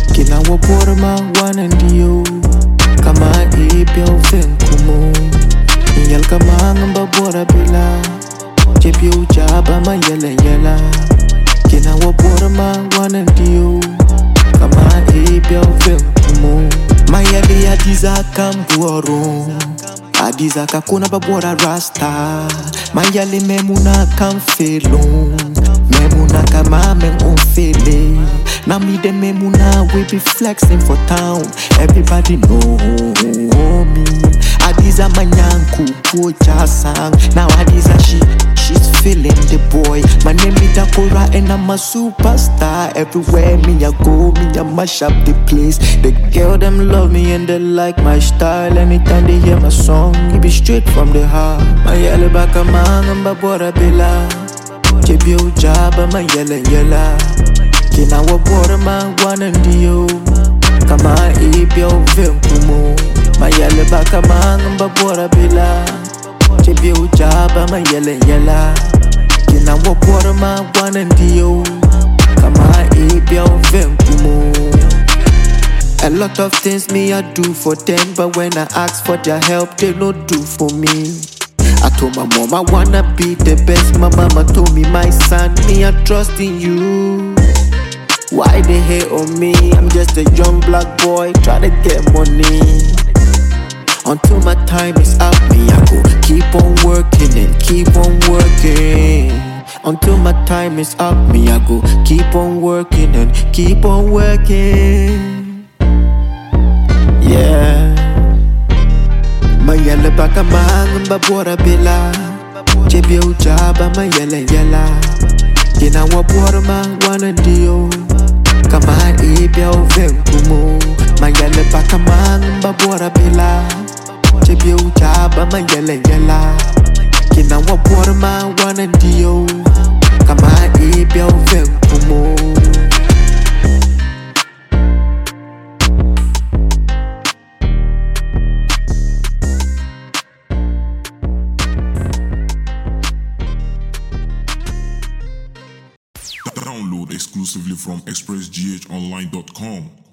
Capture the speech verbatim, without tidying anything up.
Kina waporma wanandio kama ipya ufenkumo Inyal kama ngamba bora bila Jepi uchaba ma yela yela Kina waporma wanandio kama ipya ufenkumo Mayali adiza kambuoro Adiza kakuna babora rasta Mayali memuna kamfelo Memuna kama men unfele Now me dem memuna we be flexing for town Everybody know me Adiza manyanku pocha sang Now Adiza she she's feeling the boy My name is Dakora and I'm a superstar Everywhere me I go me I mash up the place The girl them love me and they like my style Anytime they hear my song it be straight from the heart My yellow back a man and babora bila Jebi ujaba ma yela yela Kina wapora ma wanandio Kama ipya ufenkumo Ma yele baka ma babora bila Jebi ujaba ma yela yela Kina wapora ma wanandio Kama ipya ufenkumo A lot of things me I do for them But when I ask for their help they no do for me I told my mom I wanna be the best My mama told me my son me I trust in you Why they hate on me? I'm just a young black boy trying to get money Until my time is up me I go keep on working and keep on working Until my time is up me I go keep on working and keep on working Yeah Mayele baka mangamba bora bila Jebi ujaba mayele yela Kina wapora ma wanandio Kama ipya ufenkumo Mayele baka mangamba bora bila Jebi ujaba mayele yela Kina wapora ma wanandio Kama ipya ufenkumo Download exclusively from express g h online dot com.